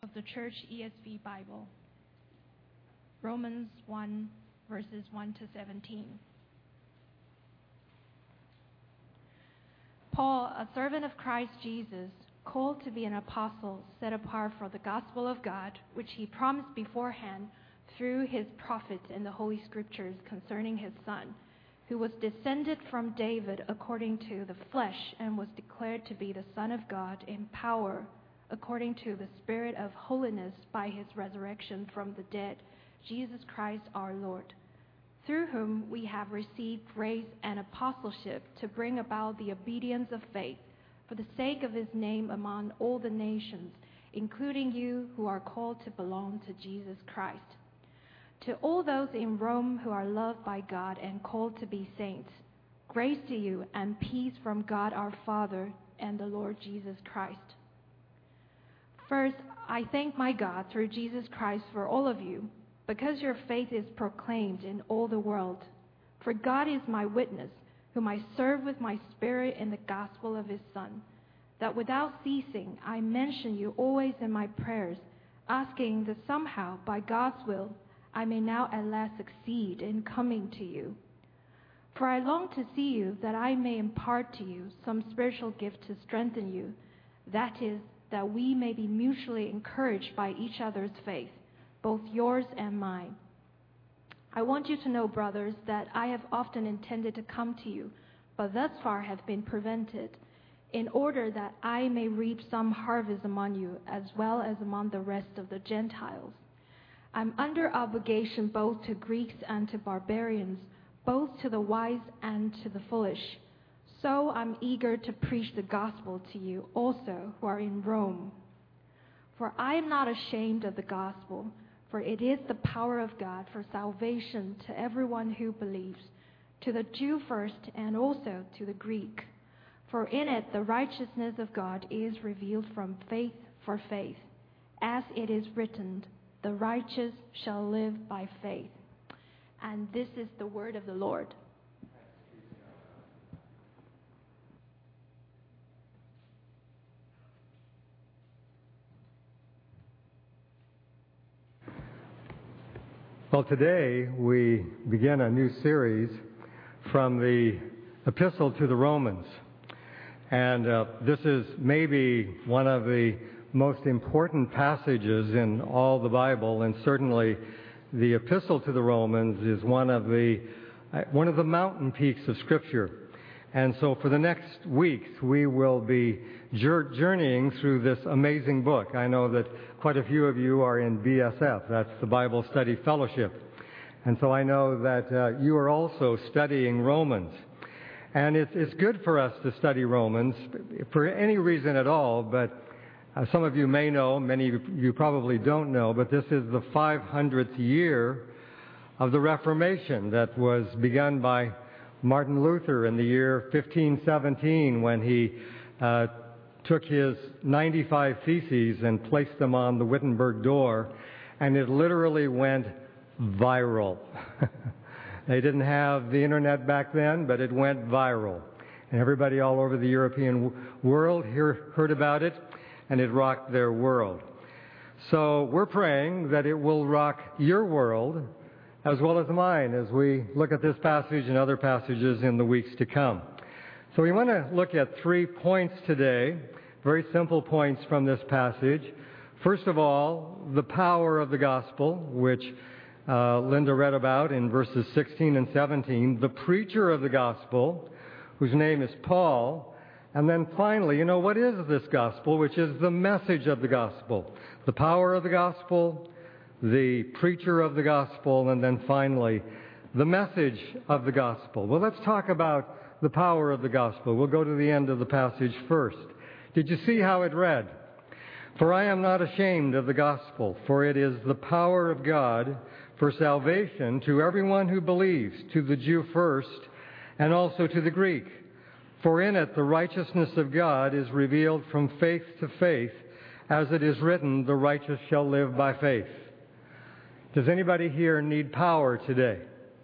of the Church ESV Bible. Romans 1, verses 1 to 17. Paul, a servant of Christ Jesus, called to be an apostle, set apart for the gospel of God, which he promised beforehand through his prophets in the Holy Scriptures concerning his Son, who was descended from David according to the flesh and was declared to be the Son of God in power, according to the Spirit of holiness by his resurrection from the dead, Jesus Christ our Lord, through whom we have received grace and apostleship to bring about the obedience of faith for the sake of his name among all the nations, including you who are called to belong to Jesus Christ. To all those in Rome who are loved by God and called to be saints, grace to you and peace from God our Father and the Lord Jesus Christ. First, I thank my God through Jesus Christ for all of you, because your faith is proclaimed in all the world. For God is my witness, whom I serve with my spirit in the gospel of his Son, that without ceasing I mention you always in my prayers, asking that somehow, by God's will, I may now at last succeed in coming to you. For I long to see you, that I may impart to you some spiritual gift to strengthen you, that is, that we may be mutually encouraged by each other's faith, both yours and mine. I want you to know, brothers, that I have often intended to come to you, but thus far have been prevented, in order that I may reap some harvest among you, as well as among the rest of the Gentiles. I'm under obligation both to Greeks and to barbarians, both to the wise and to the foolish. So I'm eager to preach the gospel to you also who are in Rome. For I am not ashamed of the gospel, for it is the power of God for salvation to everyone who believes, to the Jew first and also to the Greek. For in it the righteousness of God is revealed from faith for faith, as it is written, the righteous shall live by faith. And this is the word of the Lord. Well, today we begin a new series from the Epistle to the Romans. And this is maybe one of the most important passages in all the Bible, and certainly the Epistle to the Romans is one of the mountain peaks of Scripture. And so for the next weeks, we will be journeying through this amazing book. I know that quite a few of you are in BSF, that's the Bible Study Fellowship. And so I know that you are also studying Romans. And it's good for us to study Romans for any reason at all, but some of you may know, many of you probably don't know, but this is the 500th year of the Reformation that was begun by Martin Luther in the year 1517 when he took his 95 theses and placed them on the Wittenberg door, and it literally went viral. They didn't have the internet back then, but it went viral. And everybody all over the European world heard about it, and it rocked their world. So we're praying that it will rock your world as well as mine as we look at this passage and other passages in the weeks to come. So we want to look at 3 points today, very simple points from this passage. First of all, the power of the gospel, which Linda read about in verses 16 and 17, the preacher of the gospel, whose name is Paul. And then finally, what is this gospel, which is the message of the gospel, the power of the gospel, the preacher of the gospel, and then finally, the message of the gospel. Well, let's talk about the power of the gospel. We'll go to the end of the passage first. Did you see how it read? For I am not ashamed of the gospel, for it is the power of God for salvation to everyone who believes, to the Jew first, and also to the Greek. For in it the righteousness of God is revealed from faith to faith, as it is written, the righteous shall live by faith. Does anybody here need power today?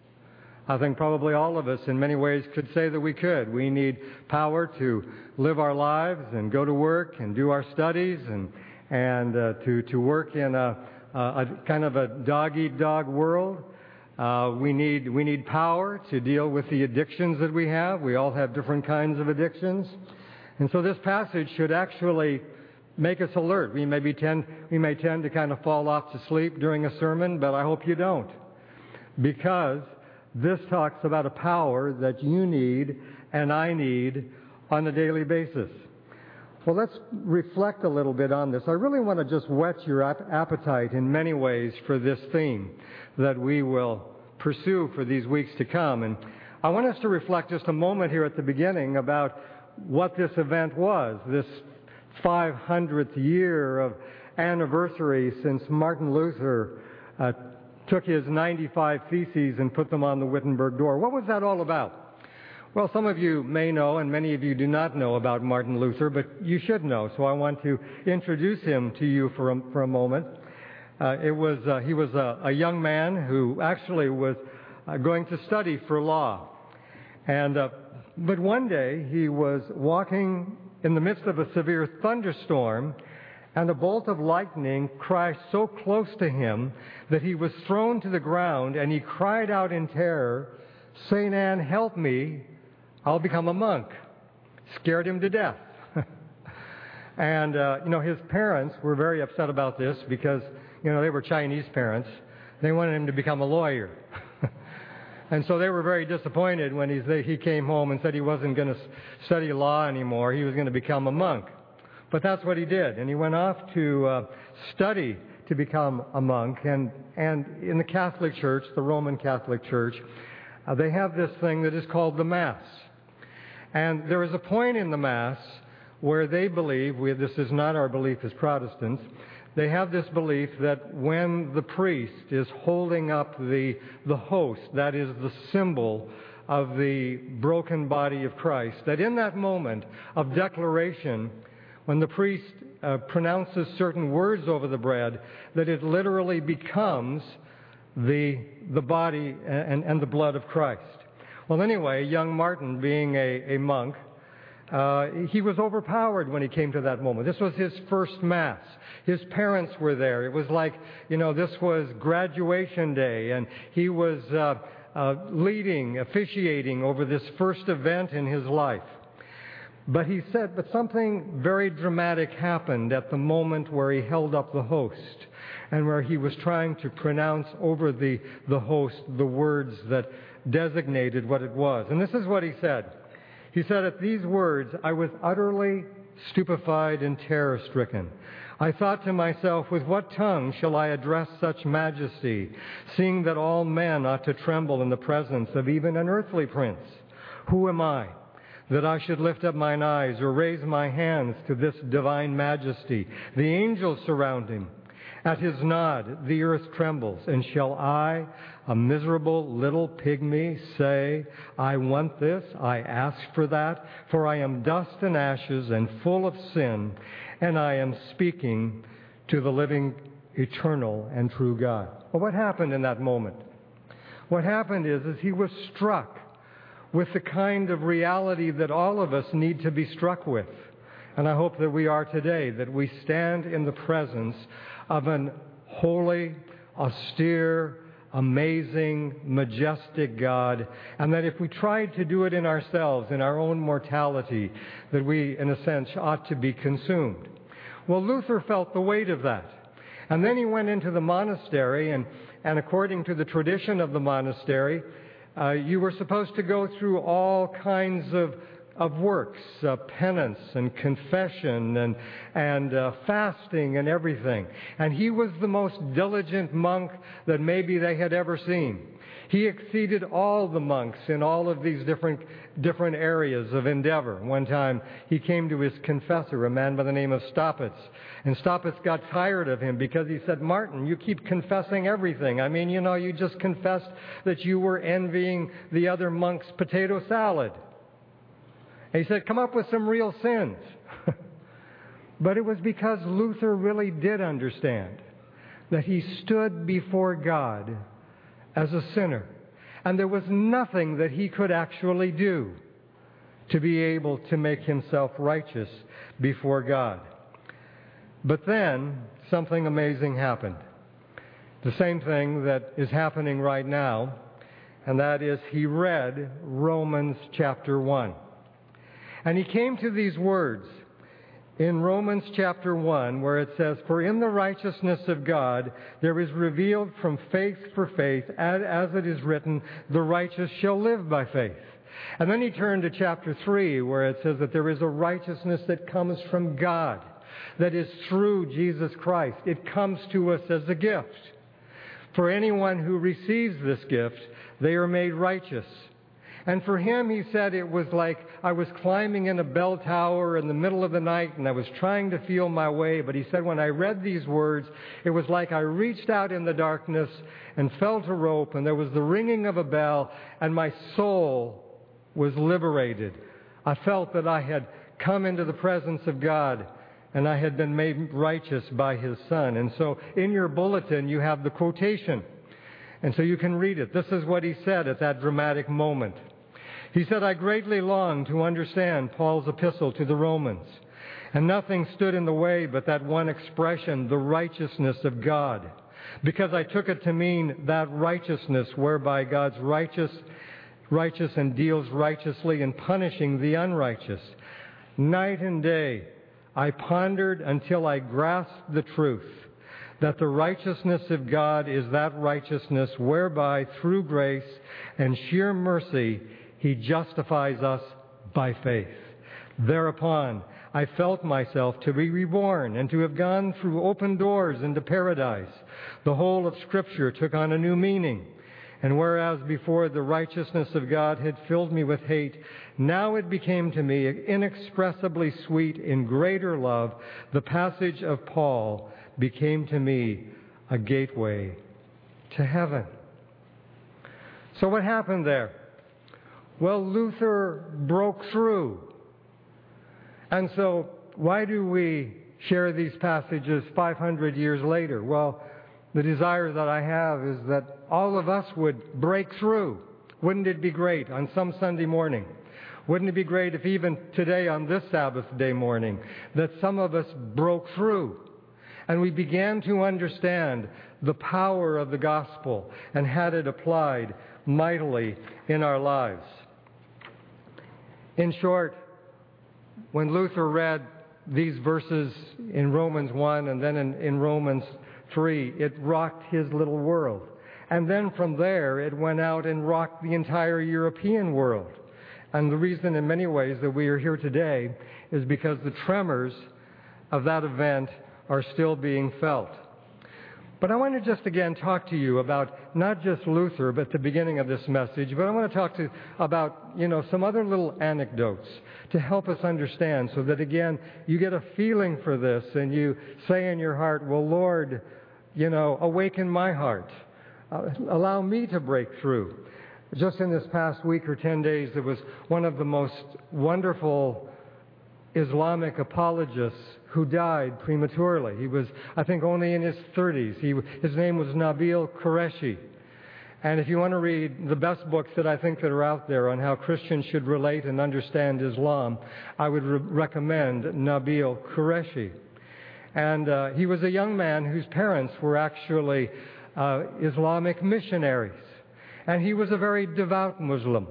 I think probably all of us in many ways could say that we could. We need power to live our lives and go to work and do our studies and to work in a kind of a dog-eat-dog world. We need power to deal with the addictions that we have. We all have different kinds of addictions. And so this passage should actually make us alert. We may tend to kind of fall off to sleep during a sermon, but I hope you don't, because this talks about a power that you need and I need on a daily basis. Well, let's reflect a little bit on this. I really want to just whet your appetite in many ways for this theme that we will pursue for these weeks to come. And I want us to reflect just a moment here at the beginning about what this event was, this 500th year of anniversary since Martin Luther took his 95 Theses and put them on the Wittenberg door. What was that all about? Well, some of you may know, and many of you do not know about Martin Luther, but you should know, so I want to introduce him to you for a moment. He was a young man who actually was going to study for law. But one day he was walking in the midst of a severe thunderstorm, and a bolt of lightning crashed so close to him that he was thrown to the ground, and he cried out in terror, "St. Anne, help me, I'll become a monk." Scared him to death. And, his parents were very upset about this because, they were Chinese parents. They wanted him to become a lawyer. And so they were very disappointed when he came home and said he wasn't going to study law anymore. He was going to become a monk. But that's what he did. And he went off to study to become a monk. And in the Catholic Church, the Roman Catholic Church, they have this thing that is called the Mass. And there is a point in the Mass where they believe, this is not our belief as Protestants, they have this belief that when the priest is holding up the host, that is the symbol of the broken body of Christ, that in that moment of declaration, when the priest pronounces certain words over the bread, that it literally becomes the body and the blood of Christ. Well, anyway, young Martin, being a monk, he was overpowered when he came to that moment. This was his first Mass. His parents were there. It was like, this was graduation day, and he was officiating over this first event in his life. But he said, something very dramatic happened at the moment where he held up the host and where he was trying to pronounce over the host the words that designated what it was. And this is what he said. He said, "At these words, I was utterly stupefied and terror-stricken. I thought to myself, with what tongue shall I address such majesty, seeing that all men ought to tremble in the presence of even an earthly prince? Who am I, that I should lift up mine eyes or raise my hands to this divine majesty? The angels surround him. At his nod, the earth trembles. And shall I, a miserable little pygmy, say, I want this, I ask for that, for I am dust and ashes and full of sin, and I am speaking to the living, eternal, and true God." Well, what happened in that moment? What happened is he was struck with the kind of reality that all of us need to be struck with. And I hope that we are today, that we stand in the presence of an holy, austere, amazing, majestic God, and that if we tried to do it in ourselves, in our own mortality, that we, in a sense, ought to be consumed. Well, Luther felt the weight of that. And then he went into the monastery, and according to the tradition of the monastery, you were supposed to go through all kinds of works, penance and confession and fasting and everything. And he was the most diligent monk that maybe they had ever seen. He exceeded all the monks in all of these different areas of endeavor. One time he came to his confessor, a man by the name of Staupitz, and Staupitz got tired of him because he said, "Martin, you keep confessing everything. I mean, you just confessed that you were envying the other monk's potato salad." And he said, "Come up with some real sins." But it was because Luther really did understand that he stood before God as a sinner. And there was nothing that he could actually do to be able to make himself righteous before God. But then something amazing happened. The same thing that is happening right now, and that is he read Romans chapter 1. And he came to these words in Romans chapter 1, where it says, "For in the righteousness of God there is revealed from faith for faith, as it is written, the righteous shall live by faith." And then he turned to chapter 3, where it says that there is a righteousness that comes from God, that is through Jesus Christ. It comes to us as a gift. For anyone who receives this gift, they are made righteous. And for him, he said, it was like I was climbing in a bell tower in the middle of the night and I was trying to feel my way. But he said, when I read these words, it was like I reached out in the darkness and felt a rope, and there was the ringing of a bell, and my soul was liberated. I felt that I had come into the presence of God and I had been made righteous by His Son. And so in your bulletin, you have the quotation. And so you can read it. This is what he said at that dramatic moment. He said, "I greatly longed to understand Paul's epistle to the Romans, and nothing stood in the way but that one expression, the righteousness of God, because I took it to mean that righteousness whereby God's righteous and deals righteously in punishing the unrighteous. Night and day I pondered until I grasped the truth, that the righteousness of God is that righteousness whereby, through grace and sheer mercy, He justifies us by faith. Thereupon, I felt myself to be reborn and to have gone through open doors into paradise. The whole of Scripture took on a new meaning. And whereas before the righteousness of God had filled me with hate, now it became to me inexpressibly sweet in greater love. The passage of Paul became to me a gateway to heaven." So what happened there? Well, Luther broke through. And so why do we share these passages 500 years later? Well, the desire that I have is that all of us would break through. Wouldn't it be great on some Sunday morning? Wouldn't it be great if even today on this Sabbath day morning that some of us broke through and we began to understand the power of the gospel and had it applied mightily in our lives? In short, when Luther read these verses in Romans 1 and then in Romans 3, it rocked his little world. And then from there, it went out and rocked the entire European world. And the reason in many ways that we are here today is because the tremors of that event are still being felt. But I want to just again talk to you about not just Luther, but the beginning of this message, but I want to talk about some other little anecdotes to help us understand, so that again you get a feeling for this and you say in your heart, well, Lord, awaken my heart. Allow me to break through. Just in this past week or 10 days, there was one of the most wonderful Islamic apologists who died prematurely. He was, I think, only in his 30s. His name was Nabil Qureshi. And if you want to read the best books that I think that are out there on how Christians should relate and understand Islam, I would recommend Nabil Qureshi. And he was a young man whose parents were actually Islamic missionaries. And he was a very devout Muslim.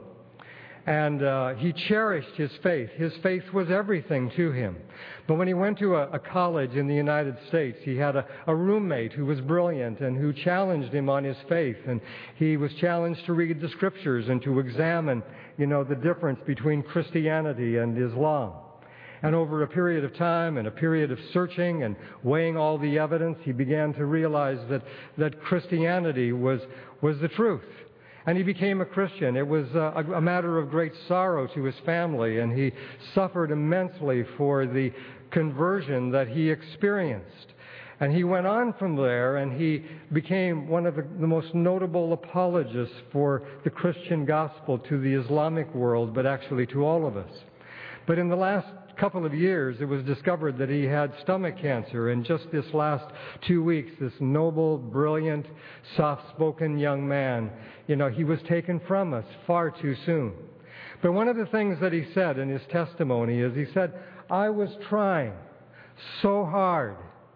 And he cherished his faith. His faith was everything to him. But when he went to a college in the United States, he had a roommate who was brilliant and who challenged him on his faith. And he was challenged to read the Scriptures and to examine, the difference between Christianity and Islam. And over a period of time and a period of searching and weighing all the evidence, he began to realize that Christianity was the truth. And he became a Christian. It was a matter of great sorrow to his family, and he suffered immensely for the conversion that he experienced. And he went on from there, and he became one of the most notable apologists for the Christian gospel to the Islamic world, but actually to all of us. But in the last couple of years, it was discovered that he had stomach cancer. And just this last 2 weeks, this noble, brilliant, soft-spoken young man, he was taken from us far too soon. But one of the things that he said in his testimony is he said, I was trying so hard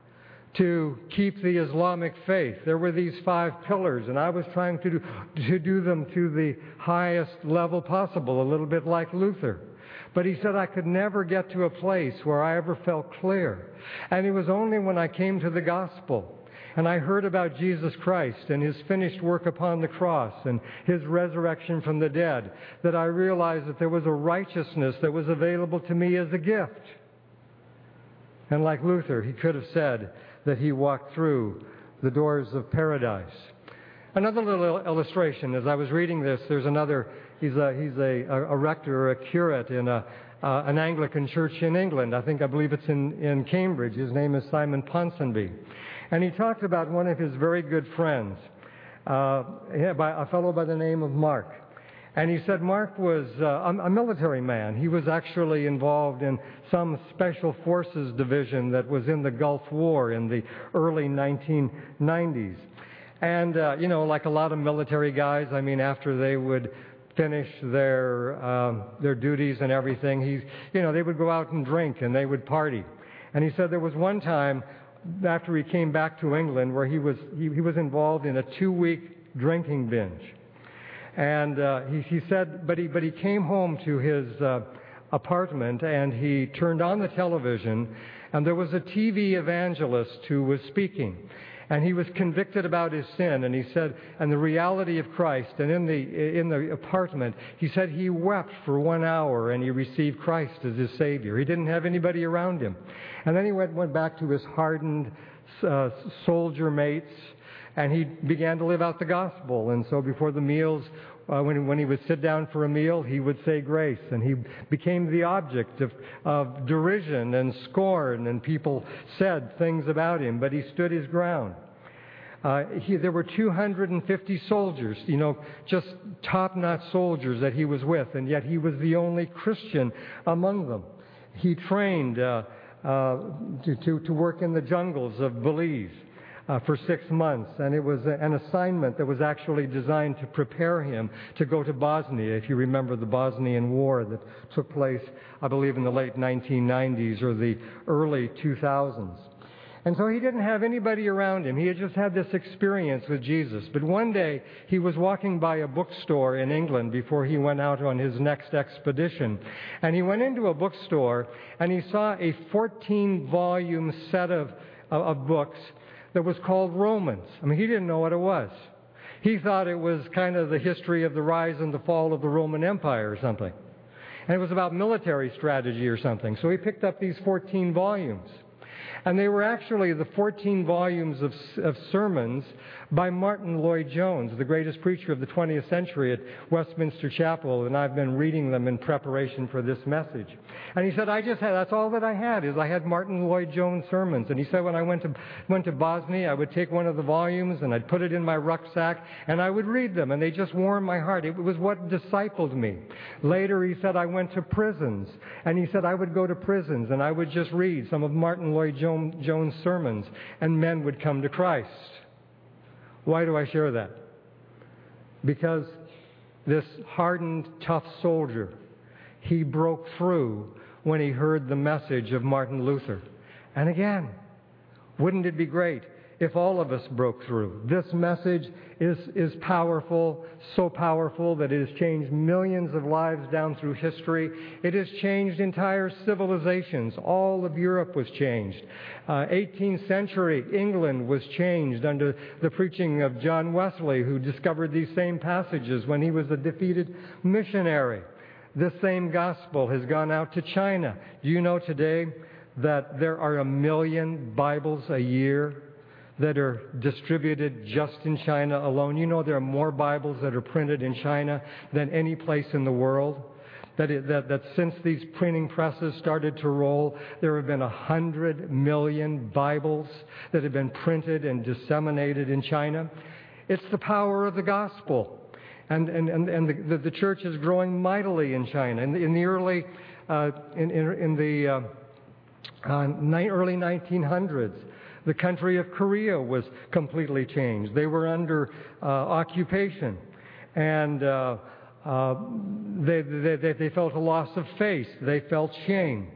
to keep the Islamic faith. There were these 5 pillars, and I was trying to do them to the highest level possible, a little bit like Luther. But he said I could never get to a place where I ever felt clear. And it was only when I came to the gospel and I heard about Jesus Christ and His finished work upon the cross and His resurrection from the dead that I realized that there was a righteousness that was available to me as a gift. And like Luther, he could have said that he walked through the doors of paradise. Another little illustration, as I was reading this, there's another, he's a rector or a curate in an Anglican church in England. I believe it's in Cambridge. His name is Simon Ponsonby. And he talked about one of his very good friends, a fellow by the name of Mark. And he said Mark was a military man. He was actually involved in some special forces division that was in the Gulf War in the early 1990s. And, like a lot of military guys, after they would finish their duties and everything, they would go out and drink and they would party. And he said there was one time after he came back to England where he was involved in a 2-week drinking binge. And he said, but he came home to his apartment and he turned on the television, and there was a TV evangelist who was speaking. And he was convicted about his sin, and he said, and the reality of Christ. And in the apartment, he said he wept for 1 hour, and he received Christ as his Savior. He didn't have anybody around him. And then he went back to his hardened soldier mates, and he began to live out the gospel. And so before the meals, when he would sit down for a meal, he would say grace. And he became the object of derision and scorn, and people said things about him, but he stood his ground. There were 250 soldiers, just top-notch soldiers that he was with, and yet he was the only Christian among them. He trained to work in the jungles of Belize for 6 months, and it was an assignment that was actually designed to prepare him to go to Bosnia, if you remember the Bosnian War that took place, I believe, in the late 1990s or the early 2000s. And so he didn't have anybody around him. He had just had this experience with Jesus. But one day, he was walking by a bookstore in England before he went out on his next expedition. And he went into a bookstore, and he saw a 14-volume set of books that was called Romans. He didn't know what it was. He thought it was kind of the history of the rise and the fall of the Roman Empire or something. And it was about military strategy or something. So he picked up these 14 volumes. And they were actually the 14 volumes of sermons by Martin Lloyd-Jones, the greatest preacher of the 20th century at Westminster Chapel, and I've been reading them in preparation for this message. And he said, that's all that I had Martin Lloyd-Jones sermons. And he said when I went to Bosnia, I would take one of the volumes and I'd put it in my rucksack and I would read them, and they just warmed my heart. It was what discipled me. Later, he said, I went to prisons, and he said I would go to prisons and I would just read some of Martin Lloyd-Jones sermons, and men would come to Christ. Why do I share that? Because this hardened, tough soldier, he broke through when he heard the message of Martin Luther. And again, wouldn't it be great if all of us broke through? This message is powerful, so powerful that it has changed millions of lives down through history. It has changed entire civilizations. All of Europe was changed. 18th century England was changed under the preaching of John Wesley, who discovered these same passages when he was a defeated missionary. This same gospel has gone out to China. Do you know today that there are 1 million Bibles a year that are distributed just in China alone? You know there are more Bibles that are printed in China than any place in the world? That since these printing presses started to roll, there have been 100 million Bibles that have been printed and disseminated in China. It's the power of the gospel. And the church is growing mightily in China. In the early early 1900s, the country of Korea was completely changed. They were under occupation, and they felt a loss of faith. They felt shame.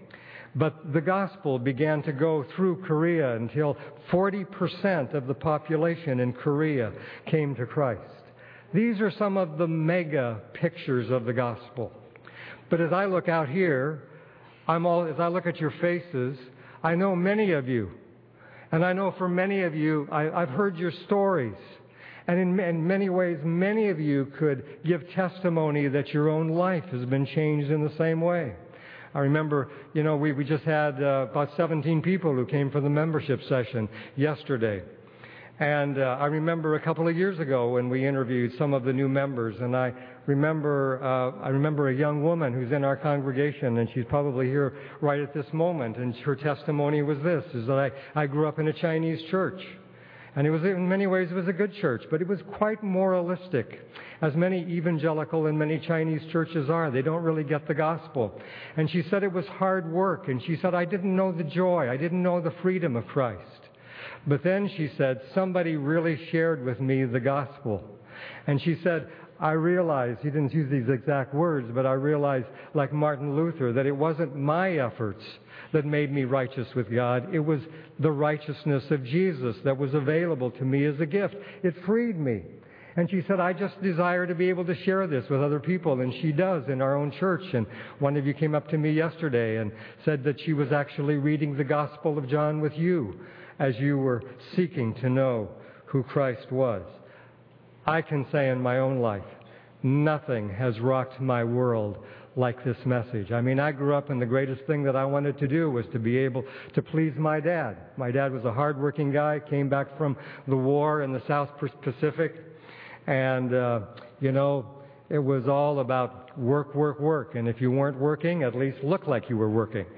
But the gospel began to go through Korea until 40% of the population in Korea came to Christ. These are some of the mega pictures of the gospel. But as I look out here, as I look at your faces, I know many of you. And I know for many of you, I've heard your stories. And in many ways, many of you could give testimony that your own life has been changed in the same way. I remember, we just had about 17 people who came for the membership session yesterday. And I remember a couple of years ago when we interviewed some of the new members, and I remember a young woman who's in our congregation, and she's probably here right at this moment, and her testimony was this, is that I grew up in a Chinese church. And in many ways, it was a good church, but it was quite moralistic, as many evangelical and many Chinese churches are. They don't really get the gospel. And she said it was hard work, and she said, I didn't know the joy, I didn't know the freedom of Christ. But then she said, somebody really shared with me the gospel. And she said, I realized, he didn't use these exact words, but I realized, like Martin Luther, that it wasn't my efforts that made me righteous with God. It was the righteousness of Jesus that was available to me as a gift. It freed me. And she said, I just desire to be able to share this with other people. And she does in our own church. And one of you came up to me yesterday and said that she was actually reading the Gospel of John with you as you were seeking to know who Christ was. I can say in my own life, nothing has rocked my world like this message. I mean, I grew up and the greatest thing that I wanted to do was to be able to please my dad. My dad was a hardworking guy, came back from the war in the South Pacific, and, it was all about work, work, work. And if you weren't working, at least look like you were working.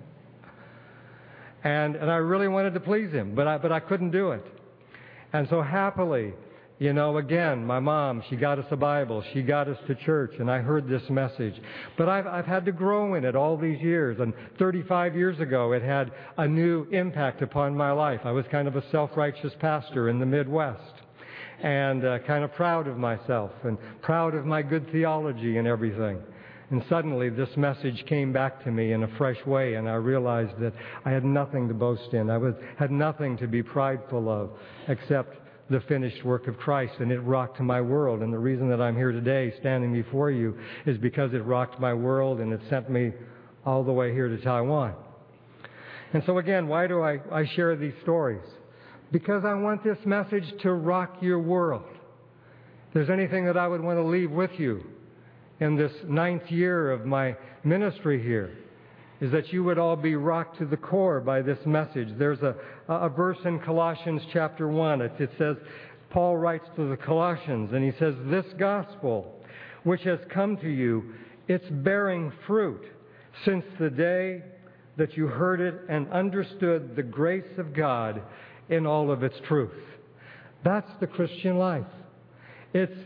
And I really wanted to please him, but I couldn't do it. And so happily, again, my mom, she got us a Bible. She got us to church, and I heard this message. But I've had to grow in it all these years. And 35 years ago, it had a new impact upon my life. I was kind of a self-righteous pastor in the Midwest, and kind of proud of myself and proud of my good theology and everything. And suddenly this message came back to me in a fresh way, and I realized that I had nothing to boast in. I had nothing to be prideful of except the finished work of Christ, and it rocked my world. And the reason that I'm here today standing before you is because it rocked my world, and it sent me all the way here to Taiwan. And so again, why do I share these stories? Because I want this message to rock your world. If there's anything that I would want to leave with you in this 9th year of my ministry here, is that you would all be rocked to the core by this message. There's a verse in Colossians chapter 1. It says, Paul writes to the Colossians, and he says, this gospel which has come to you, it's bearing fruit since the day that you heard it and understood the grace of God in all of its truth. That's the Christian life. It's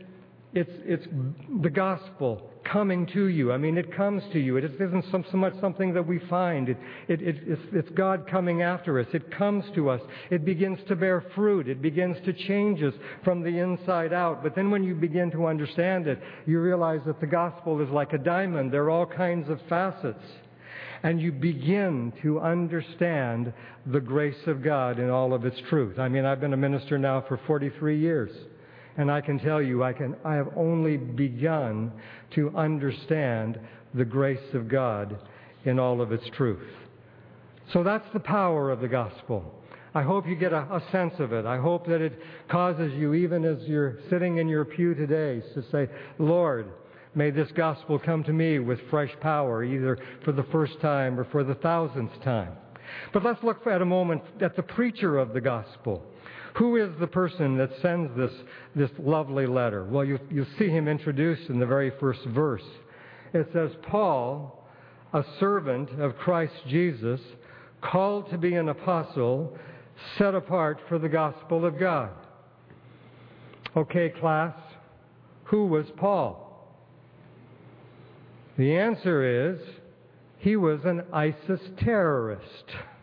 the gospel coming to you. I mean, it comes to you. It isn't so much something that we find. It's God coming after us. It comes to us. It begins to bear fruit. It begins to change us from the inside out. But then when you begin to understand it, you realize that the gospel is like a diamond. There are all kinds of facets. And you begin to understand the grace of God in all of its truth. I mean, I've been a minister now for 43 years. And I can tell you, I have only begun to understand the grace of God in all of its truth. So that's the power of the gospel. I hope you get a sense of it. I hope that it causes you, even as you're sitting in your pew today, to say, Lord, may this gospel come to me with fresh power, either for the first time or for the 1000th time. But let's look at a moment at the preacher of the gospel. Who is the person that sends this lovely letter? Well, you see him introduced in the very first verse. It says, Paul, a servant of Christ Jesus, called to be an apostle, set apart for the gospel of God. Okay, class, who was Paul? The answer is, he was an ISIS terrorist.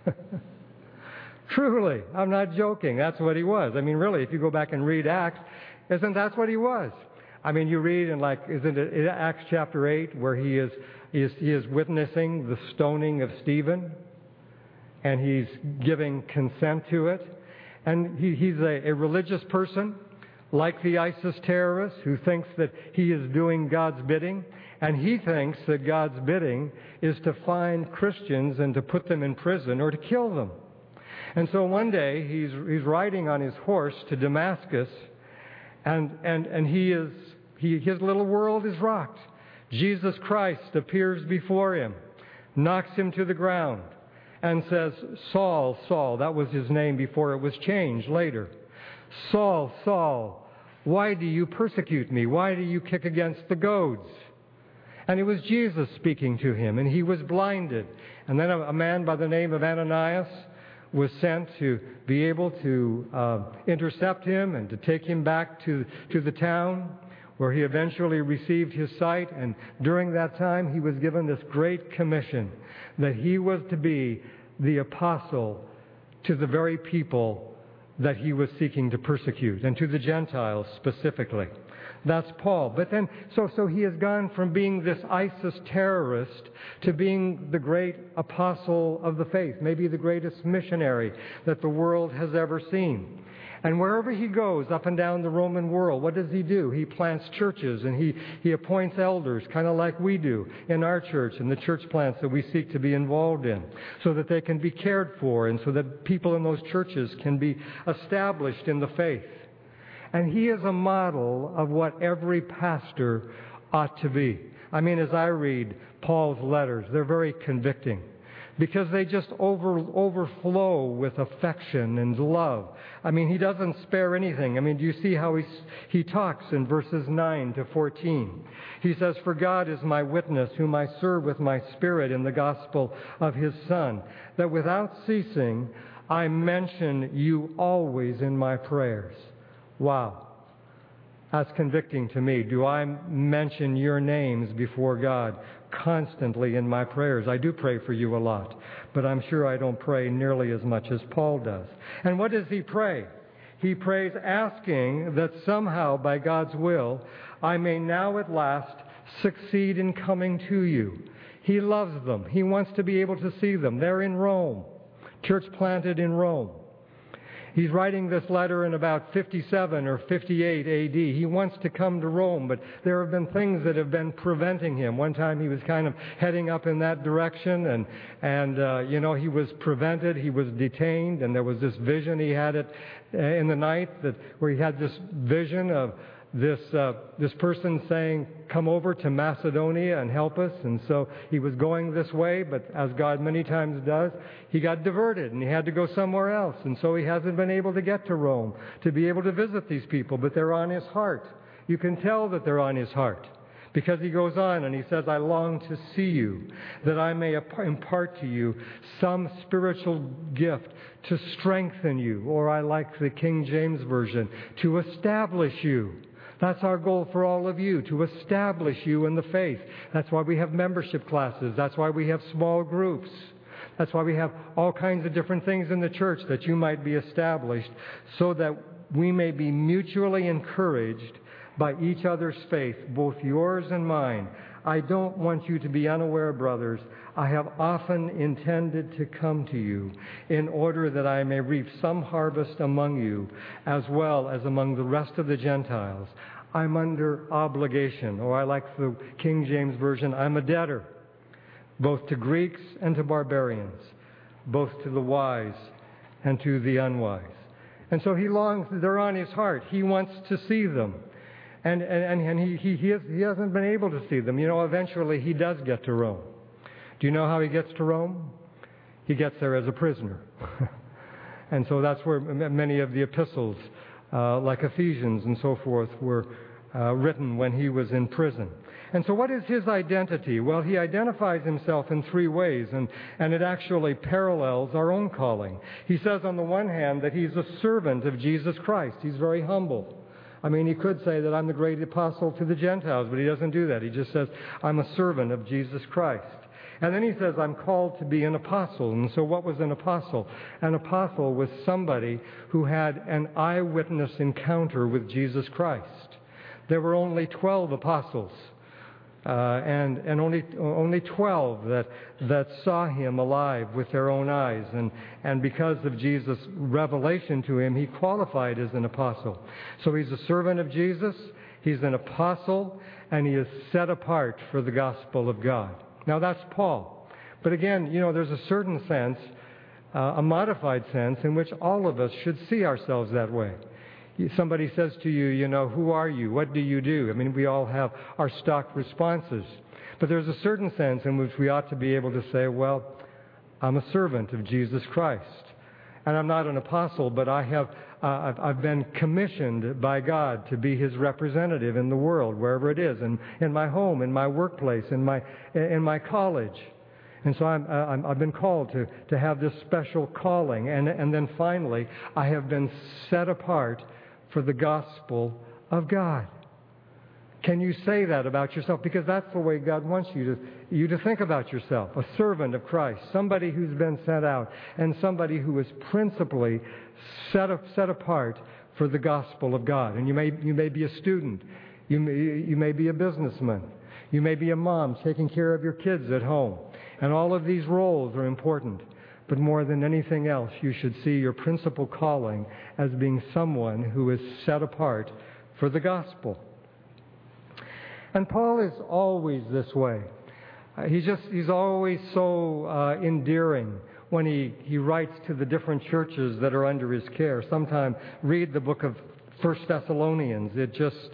Truly, I'm not joking. That's what he was. I mean, really, if you go back and read Acts, that's what he was. I mean, you read isn't it in Acts chapter 8 where he is witnessing the stoning of Stephen, and he's giving consent to it. And he's a religious person, like the ISIS terrorist, who thinks that he is doing God's bidding. And he thinks that God's bidding is to find Christians and to put them in prison or to kill them. And so one day he's riding on his horse to Damascus, and his little world is rocked. Jesus Christ appears before him, knocks him to the ground, and says, "Saul, Saul," that was his name before it was changed later. "Saul, Saul, why do you persecute me? Why do you kick against the goads?" And it was Jesus speaking to him, and he was blinded. And then a man by the name of Ananias was sent to be able to intercept him and to take him back to the town, where he eventually received his sight. And during that time, he was given this great commission that he was to be the apostle to the very people that he was seeking to persecute, and to the Gentiles specifically. That's Paul. But then, so he has gone from being this ISIS terrorist to being the great apostle of the faith, maybe the greatest missionary that the world has ever seen. And wherever he goes, up and down the Roman world, what does he do? He plants churches, and he appoints elders, kind of like we do in our church and the church plants that we seek to be involved in, so that they can be cared for and so that people in those churches can be established in the faith. And he is a model of what every pastor ought to be. I mean, as I read Paul's letters, they're very convicting, because they just overflow with affection and love. I mean, he doesn't spare anything. I mean, do you see how he talks in verses 9 to 14? He says, "For God is my witness, whom I serve with my spirit in the gospel of his Son, that without ceasing I mention you always in my prayers." Wow. That's convicting to me. Do I mention your names before God constantly in my prayers? I do pray for you a lot, but I'm sure I don't pray nearly as much as Paul does. And what does he pray? He prays asking that somehow, by God's will, I may now at last succeed in coming to you. He loves them. He wants to be able to see them. They're in Rome, church planted in Rome. He's writing this letter in about 57 or 58 A.D. He wants to come to Rome, but there have been things that have been preventing him. One time he was kind of heading up in that direction, and he was prevented. He was detained, and there was this vision he had in the night where he had this vision of this person saying, "Come over to Macedonia and help us." And so he was going this way, but as God many times does, he got diverted and he had to go somewhere else. And so he hasn't been able to get to Rome to be able to visit these people, but they're on his heart. You can tell that they're on his heart, because he goes on and he says, "I long to see you, that I may impart to you some spiritual gift to strengthen you," or I like the King James Version, "to establish you." That's our goal for all of you, to establish you in the faith. That's why we have membership classes. That's why we have small groups. That's why we have all kinds of different things in the church, that you might be established, so that we may be mutually encouraged by each other's faith, both yours and mine. I don't want you to be unaware, brothers. I have often intended to come to you in order that I may reap some harvest among you, as well as among the rest of the Gentiles. I'm under obligation, or I like the King James Version, I'm a debtor, both to Greeks and to barbarians, both to the wise and to the unwise. And so he longs, they're on his heart. He wants to see them. And he hasn't been able to see them. Eventually he does get to Rome. Do you know how he gets to Rome? He gets there as a prisoner. And so that's where many of the epistles, like Ephesians and so forth, were written when he was in prison. And so what is his identity? Well, he identifies himself in three ways, and it actually parallels our own calling. He says on the one hand that he's a servant of Jesus Christ. He's very humble. I mean, he could say that I'm the great apostle to the Gentiles, but he doesn't do that. He just says, I'm a servant of Jesus Christ. And then he says, I'm called to be an apostle. And so what was an apostle? An apostle was somebody who had an eyewitness encounter with Jesus Christ. There were only 12 apostles, and only 12 that saw him alive with their own eyes. And because of Jesus' revelation to him, he qualified as an apostle. So he's a servant of Jesus, he's an apostle, and he is set apart for the gospel of God. Now that's Paul. But again, there's a certain sense, a modified sense, in which all of us should see ourselves that way. Somebody says to you, who are you? What do you do? I mean, we all have our stock responses. But there's a certain sense in which we ought to be able to say, well, I'm a servant of Jesus Christ. And I'm not an apostle, but I've been commissioned by God to be his representative in the world, wherever it is, in my home, in my workplace, in my college. And so I've been called to have this special calling. And then finally, I have been set apart for the gospel of God. Can you say that about yourself? Because that's the way God wants you to think about yourself. A servant of Christ, somebody who's been sent out, and somebody who is principally set apart for the gospel of God. And you may be a student. You may be a businessman. You may be a mom taking care of your kids at home. And all of these roles are important. But more than anything else, you should see your principal calling as being someone who is set apart for the gospel. And Paul is always this way. He's always so endearing when he writes to the different churches that are under his care. Sometime read the book of 1 Thessalonians. It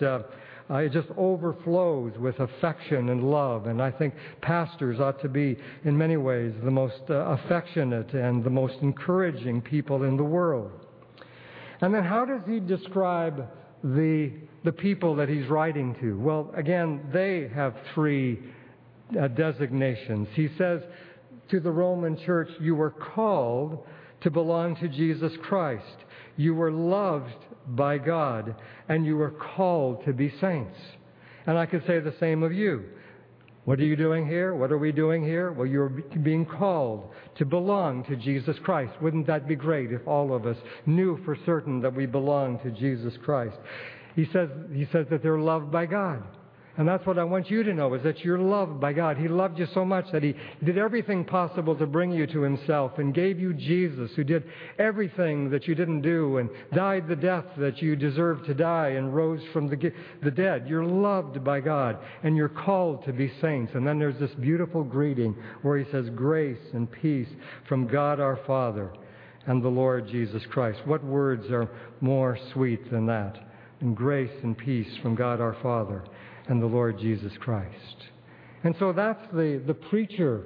just overflows with affection and love. And I think pastors ought to be, in many ways, the most affectionate and the most encouraging people in the world. And then how does he describe the people that he's writing to? Well, again, they have three designations. He says to the Roman church, you were called to belong to Jesus Christ. You were loved by God, and you were called to be saints. And I could say the same of you. What are you doing here? What are we doing here? Well, you're being called to belong to Jesus Christ. Wouldn't that be great if all of us knew for certain that we belong to Jesus Christ? He says that they're loved by God. And that's what I want you to know, is that you're loved by God. He loved you so much that He did everything possible to bring you to Himself and gave you Jesus, who did everything that you didn't do and died the death that you deserved to die and rose from the dead. You're loved by God, and you're called to be saints. And then there's this beautiful greeting where He says, grace and peace from God our Father and the Lord Jesus Christ. What words are more sweet than that? And grace and peace from God our Father and the Lord Jesus Christ. And so that's the preacher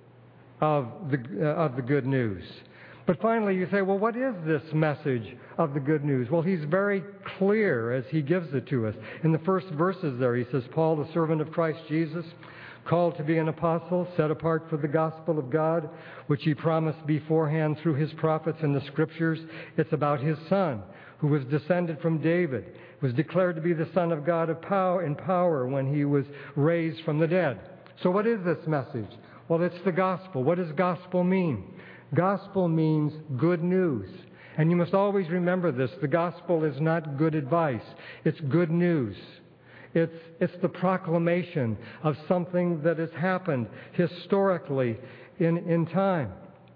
of the good news. But finally you say, well, what is this message of the good news? Well, he's very clear as he gives it to us. In the first verses there, he says, Paul, the servant of Christ Jesus, called to be an apostle, set apart for the gospel of God, which he promised beforehand through his prophets in the Scriptures. It's about his Son, who was descended from David, was declared to be the Son of God in power when he was raised from the dead. So what is this message? Well, it's the gospel. What does gospel mean? Gospel means good news. And you must always remember this. The gospel is not good advice. It's good news. It's the proclamation of something that has happened historically in time.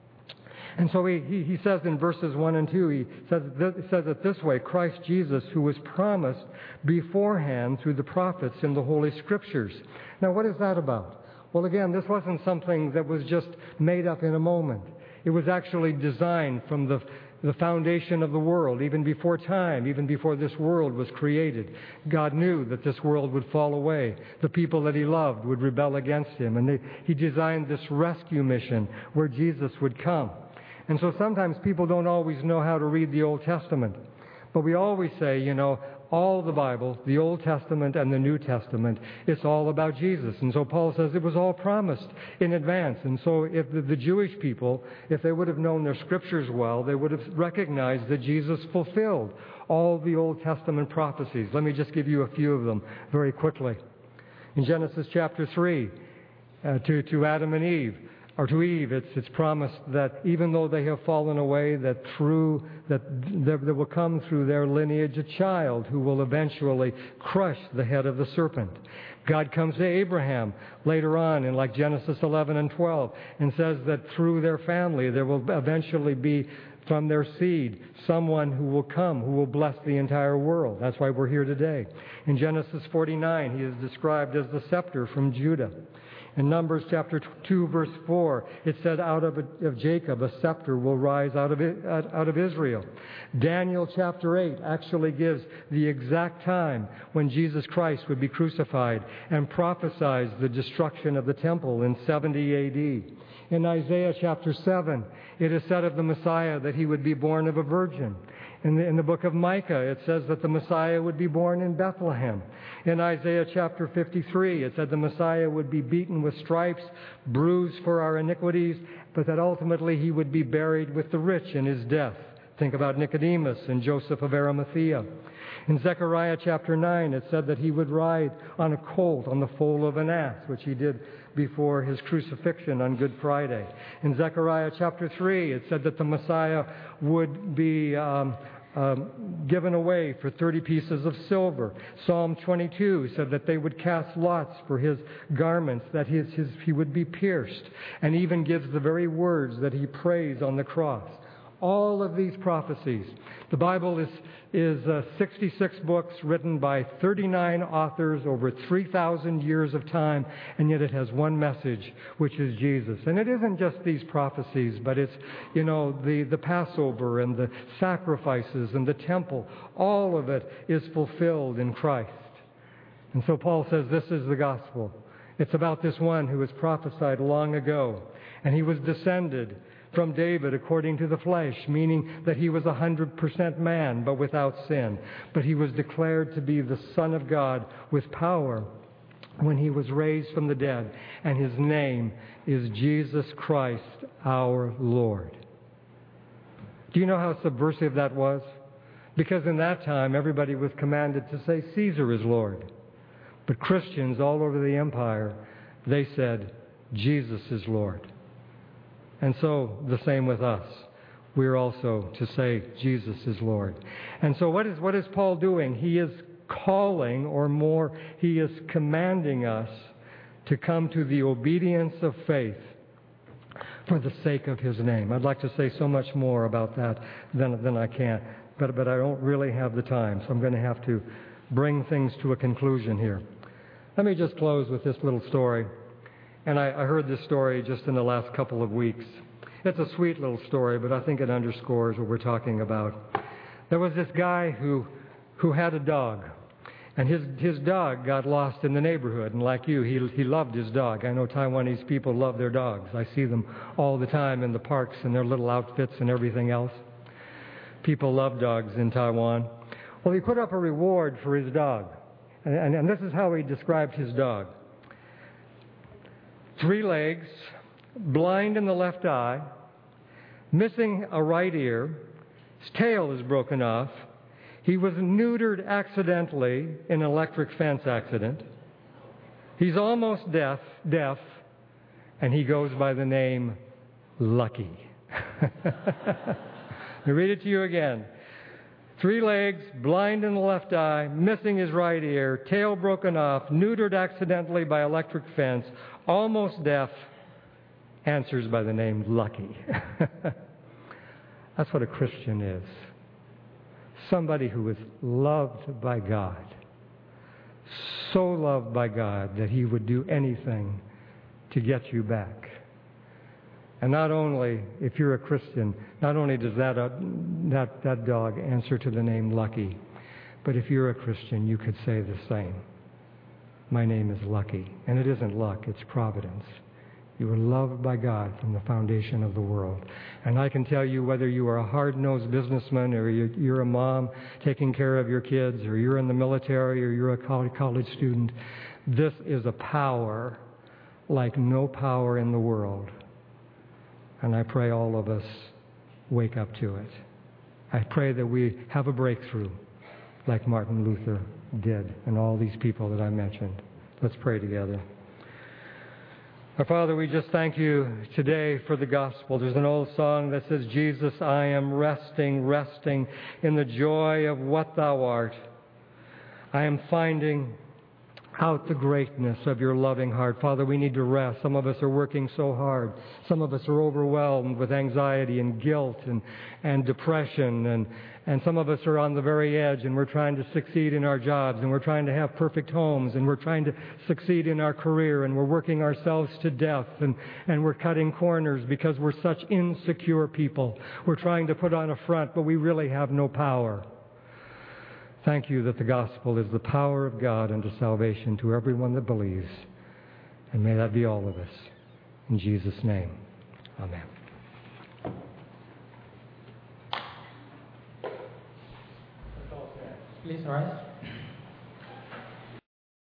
And so he says in verses 1 and 2, he says it this way, Christ Jesus, who was promised beforehand through the prophets in the Holy Scriptures. Now, what is that about? Well, again, this wasn't something that was just made up in a moment. It was actually designed from the foundation of the world, even before time, even before this world was created. God knew that this world would fall away. The people that He loved would rebel against Him. And He designed this rescue mission where Jesus would come. And so sometimes people don't always know how to read the Old Testament. But we always say, all the Bible, the Old Testament and the New Testament, it's all about Jesus. And so Paul says it was all promised in advance. And so if the Jewish people, if they would have known their Scriptures well, they would have recognized that Jesus fulfilled all the Old Testament prophecies. Let me just give you a few of them very quickly. In Genesis chapter 3, to Adam and Eve, or to Eve, it's promised that even though they have fallen away, that there will come through their lineage a child who will eventually crush the head of the serpent. God comes to Abraham later on in like Genesis 11 and 12 and says that through their family there will eventually be from their seed someone who will come, who will bless the entire world. That's why we're here today. In Genesis 49, he is described as the scepter from Judah. In Numbers chapter 2, verse 4, it said, out of Jacob a scepter will rise out of Israel. Daniel chapter 8 actually gives the exact time when Jesus Christ would be crucified and prophesies the destruction of the temple in 70 A.D. In Isaiah chapter 7, it is said of the Messiah that he would be born of a virgin. In the book of Micah, it says that the Messiah would be born in Bethlehem. In Isaiah chapter 53, it said the Messiah would be beaten with stripes, bruised for our iniquities, but that ultimately he would be buried with the rich in his death. Think about Nicodemus and Joseph of Arimathea. In Zechariah chapter 9, it said that he would ride on a colt on the foal of an ass, which he did before his crucifixion on Good Friday. In Zechariah chapter 3, it said that the Messiah would be given away for 30 pieces of silver. Psalm 22 said that they would cast lots for his garments, that he would be pierced, and even gives the very words that he prays on the cross. All of these prophecies. The Bible is 66 books written by 39 authors over 3,000 years of time, and yet it has one message, which is Jesus. And it isn't just these prophecies, but it's, the Passover and the sacrifices and the temple. All of it is fulfilled in Christ. And so Paul says this is the gospel. It's about this one who was prophesied long ago, and he was descended from David according to the flesh, meaning that he was 100% man, but without sin. But he was declared to be the Son of God with power when he was raised from the dead, and his name is Jesus Christ our Lord. Do you know how subversive that was? Because in that time, everybody was commanded to say Caesar is Lord. But Christians all over the empire, they said Jesus is Lord. And so, the same with us. We're also to say, Jesus is Lord. And so what is Paul doing? He is calling, or more, he is commanding us to come to the obedience of faith for the sake of his name. I'd like to say so much more about that than I can, but I don't really have the time, so I'm going to have to bring things to a conclusion here. Let me just close with this little story. And I heard this story just in the last couple of weeks. It's a sweet little story, but I think it underscores what we're talking about. There was this guy who had a dog, and his dog got lost in the neighborhood. And like you, he loved his dog. I know Taiwanese people love their dogs. I see them all the time in the parks in their little outfits and everything else. People love dogs in Taiwan. Well, he put up a reward for his dog, and this is how he described his dog. 3 legs, blind in the left eye, missing a right ear, his tail is broken off, he was neutered accidentally in an electric fence accident, he's almost deaf, and he goes by the name Lucky. Let me read it to you again. 3 legs, blind in the left eye, missing his right ear, tail broken off, neutered accidentally by electric fence, almost deaf, answers by the name Lucky. That's what a Christian is. Somebody who is loved by God. So loved by God that he would do anything to get you back. And not only, if you're a Christian, not only does that dog answer to the name Lucky, but if you're a Christian, you could say the same. My name is Lucky. And it isn't luck, it's providence. You were loved by God from the foundation of the world. And I can tell you, whether you are a hard-nosed businessman, or you're a mom taking care of your kids, or you're in the military, or you're a college student, this is a power like no power in the world. And I pray all of us wake up to it. I pray that we have a breakthrough like Martin Luther did and all these people that I mentioned. Let's pray together. Our Father, we just thank you today for the gospel. There's an old song that says, Jesus, I am resting, resting in the joy of what thou art. I am finding out the greatness of your loving heart. Father, we need to rest. Some of us are working so hard. Some of us are overwhelmed with anxiety and guilt and depression. And some of us are on the very edge, and we're trying to succeed in our jobs, and we're trying to have perfect homes, and we're trying to succeed in our career, and we're working ourselves to death, and we're cutting corners because we're such insecure people. We're trying to put on a front, but we really have no power. Thank you that the gospel is the power of God unto salvation to everyone that believes. And may that be all of us. In Jesus' name, amen. Please rise.